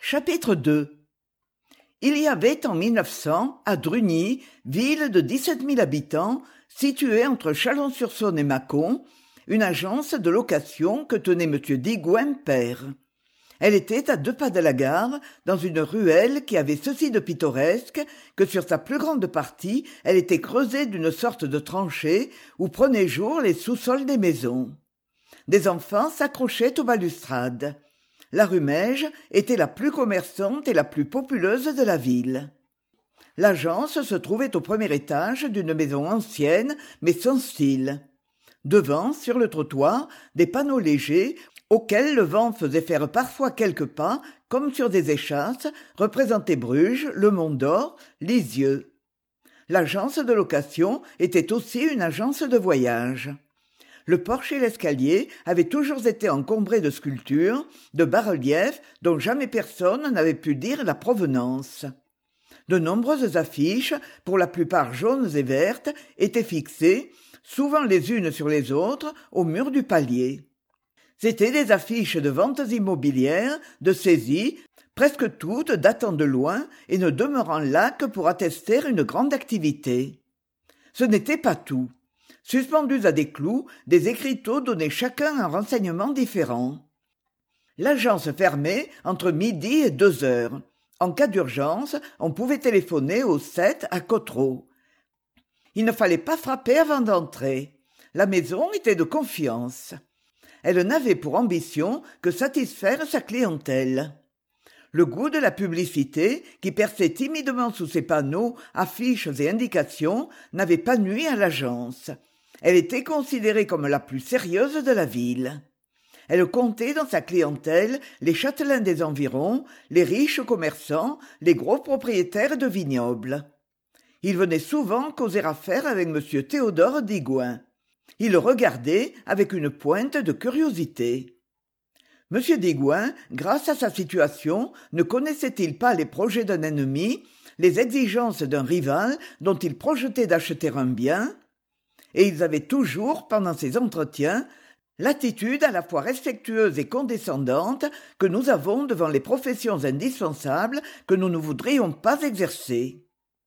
Chapitre 2. Il y avait en 1900, à Drugny, ville de 17 000 habitants, située entre Chalon-sur-Saône et Mâcon, une agence de location que tenait M. Digoin père. Elle était à 2 pas de la gare, dans une ruelle qui avait ceci de pittoresque que sur sa plus grande partie, elle était creusée d'une sorte de tranchée où prenaient jour les sous-sols des maisons. Des enfants s'accrochaient aux balustrades. La rue Meige était la plus commerçante et la plus populeuse de la ville. L'agence se trouvait au premier étage d'une maison ancienne mais sans style. Devant, sur le trottoir, des panneaux légers auxquels le vent faisait faire parfois quelques pas, comme sur des échasses, représentaient Bruges, le Mont d'Or, Lisieux. L'agence de location était aussi une agence de voyage. Le porche et l'escalier avaient toujours été encombrés de sculptures, de bas-reliefs dont jamais personne n'avait pu dire la provenance. De nombreuses affiches, pour la plupart jaunes et vertes, étaient fixées, souvent les unes sur les autres, au mur du palier. C'étaient des affiches de ventes immobilières, de saisies, presque toutes datant de loin et ne demeurant là que pour attester une grande activité. Ce n'était pas tout. Suspendus à des clous, des écriteaux donnaient chacun un renseignement différent. L'agence fermait entre midi et 2 heures. En cas d'urgence, on pouvait téléphoner au 7 à Cottereau. Il ne fallait pas frapper avant d'entrer. La maison était de confiance. Elle n'avait pour ambition que satisfaire sa clientèle. Le goût de la publicité, qui perçait timidement sous ses panneaux, affiches et indications, n'avait pas nui à l'agence. Elle était considérée comme la plus sérieuse de la ville. Elle comptait dans sa clientèle les châtelains des environs, les riches commerçants, les gros propriétaires de vignobles. Il venait souvent causer affaire avec M. Théodore Digoin. Il le regardait avec une pointe de curiosité. M. Digoin, grâce à sa situation, ne connaissait-il pas les projets d'un ennemi, les exigences d'un rival dont il projetait d'acheter un bien ? Et ils avaient toujours, pendant ces entretiens, l'attitude à la fois respectueuse et condescendante que nous avons devant les professions indispensables que nous ne voudrions pas exercer.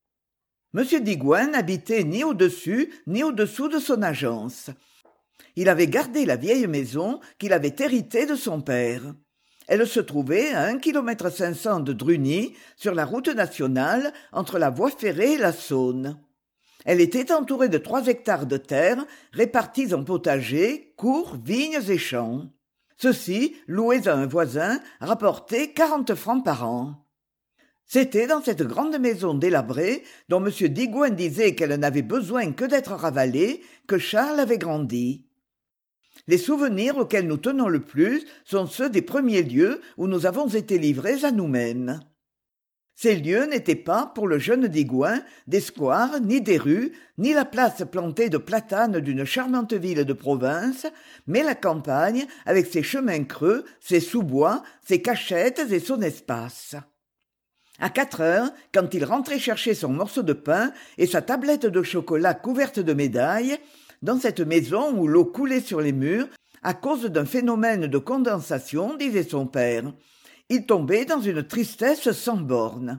M. Digoin n'habitait ni au-dessus ni au-dessous de son agence. Il avait gardé la vieille maison qu'il avait héritée de son père. Elle se trouvait à 1,5 km de Drugny, sur la route nationale, entre la voie ferrée et la Saône. Elle était entourée de 3 hectares de terre, répartis en potagers, cours, vignes et champs. Ceux-ci, loués à un voisin, rapportaient 40 francs par an. C'était dans cette grande maison délabrée, dont M. Digoin disait qu'elle n'avait besoin que d'être ravalée, que Charles avait grandi. Les souvenirs auxquels nous tenons le plus sont ceux des premiers lieux où nous avons été livrés à nous-mêmes. Ces lieux n'étaient pas, pour le jeune Digoin, des squares, ni des rues, ni la place plantée de platanes d'une charmante ville de province, mais la campagne, avec ses chemins creux, ses sous-bois, ses cachettes et son espace. À 4 heures, quand il rentrait chercher son morceau de pain et sa tablette de chocolat couverte de médailles, dans cette maison où l'eau coulait sur les murs, à cause d'un phénomène de condensation, disait son père, il tombait dans une tristesse sans bornes.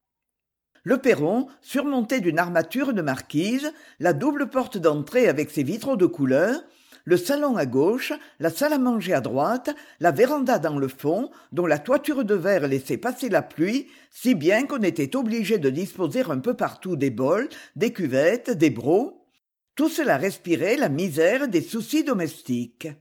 Le perron, surmonté d'une armature de marquise, la double porte d'entrée avec ses vitraux de couleur, le salon à gauche, la salle à manger à droite, la véranda dans le fond, dont la toiture de verre laissait passer la pluie, si bien qu'on était obligé de disposer un peu partout des bols, des cuvettes, des brocs. Tout cela respirait la misère des soucis domestiques.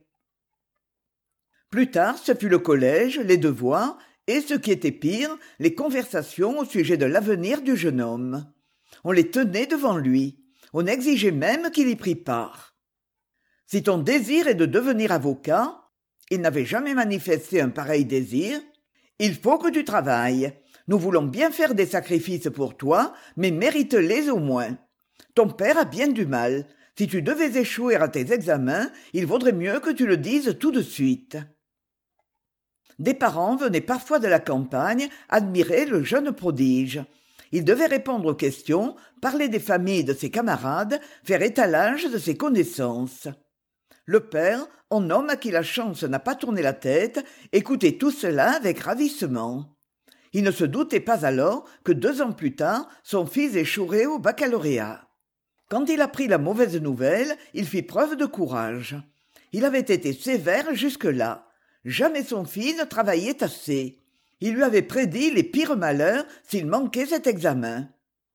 Plus tard, ce fut le collège, les devoirs, et ce qui était pire, les conversations au sujet de l'avenir du jeune homme. On les tenait devant lui. On exigeait même qu'il y prît part. Si ton désir est de devenir avocat, il n'avait jamais manifesté un pareil désir, il faut que tu travailles. Nous voulons bien faire des sacrifices pour toi, mais mérite-les au moins. Ton père a bien du mal. Si tu devais échouer à tes examens, il vaudrait mieux que tu le dises tout de suite. Des parents venaient parfois de la campagne admirer le jeune prodige. Il devait répondre aux questions, parler des familles de ses camarades, faire étalage de ses connaissances. Le père, en homme à qui la chance n'a pas tourné la tête, écoutait tout cela avec ravissement. Il ne se doutait pas alors que 2 ans plus tard, son fils échouerait au baccalauréat. Quand il apprit la mauvaise nouvelle, il fit preuve de courage. Il avait été sévère jusque-là. Jamais son fils ne travaillait assez. Il lui avait prédit les pires malheurs s'il manquait cet examen.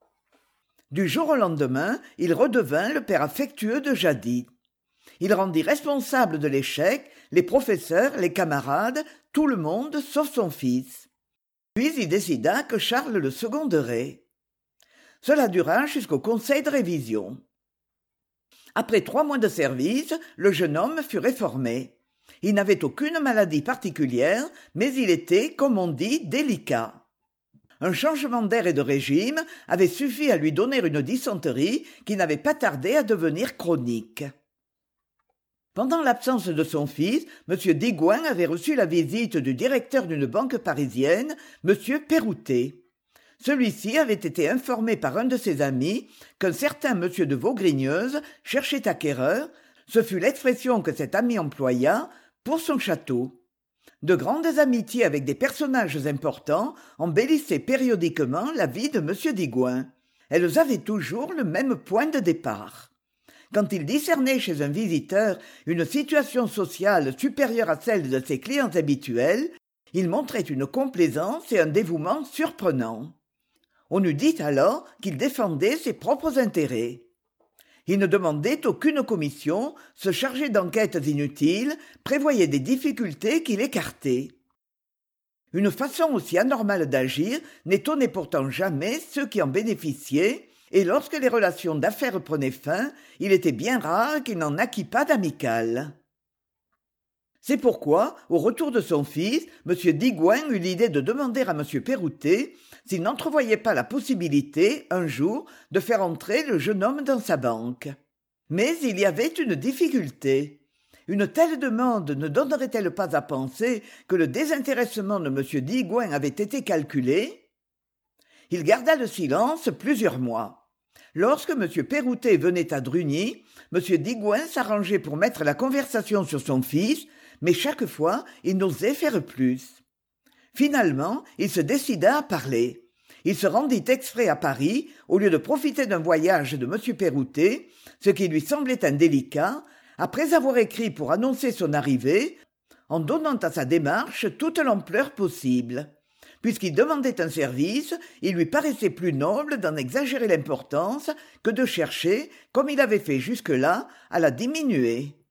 Du jour au lendemain, il redevint le père affectueux de jadis. Il rendit responsable de l'échec les professeurs, les camarades, tout le monde sauf son fils. Puis il décida que Charles le seconderait. Cela dura jusqu'au conseil de révision. Après 3 mois de service, le jeune homme fut réformé. Il n'avait aucune maladie particulière, mais il était, comme on dit, délicat. Un changement d'air et de régime avait suffi à lui donner une dysenterie qui n'avait pas tardé à devenir chronique. Pendant l'absence de son fils, M. Digoin avait reçu la visite du directeur d'une banque parisienne, M. Péroutet. Celui-ci avait été informé par un de ses amis qu'un certain M. de Vaugrineuze cherchait acquéreur, ce fut l'expression que cet ami employa, pour son château. De grandes amitiés avec des personnages importants embellissaient périodiquement la vie de M. Digoin. Elles avaient toujours le même point de départ. Quand il discernait chez un visiteur une situation sociale supérieure à celle de ses clients habituels, il montrait une complaisance et un dévouement surprenants. On eût dit alors qu'il défendait ses propres intérêts. Il ne demandait aucune commission, se chargeait d'enquêtes inutiles, prévoyait des difficultés qu'il écartait. Une façon aussi anormale d'agir n'étonnait pourtant jamais ceux qui en bénéficiaient, et lorsque les relations d'affaires prenaient fin, il était bien rare qu'il n'en acquît pas d'amicales. C'est pourquoi, au retour de son fils, M. Digoin eut l'idée de demander à M. Péroutet s'il n'entrevoyait pas la possibilité, un jour, de faire entrer le jeune homme dans sa banque. Mais il y avait une difficulté. Une telle demande ne donnerait-elle pas à penser que le désintéressement de M. Digoin avait été calculé? Il garda le silence plusieurs mois. Lorsque M. Péroutet venait à Drugny, M. Digoin s'arrangeait pour mettre la conversation sur son fils, mais chaque fois il n'osait faire plus. Finalement, il se décida à parler. Il se rendit exprès à Paris, au lieu de profiter d'un voyage de M. Péroutet, ce qui lui semblait indélicat, après avoir écrit pour annoncer son arrivée, en donnant à sa démarche toute l'ampleur possible. Puisqu'il demandait un service, il lui paraissait plus noble d'en exagérer l'importance que de chercher, comme il avait fait jusque-là, à la diminuer.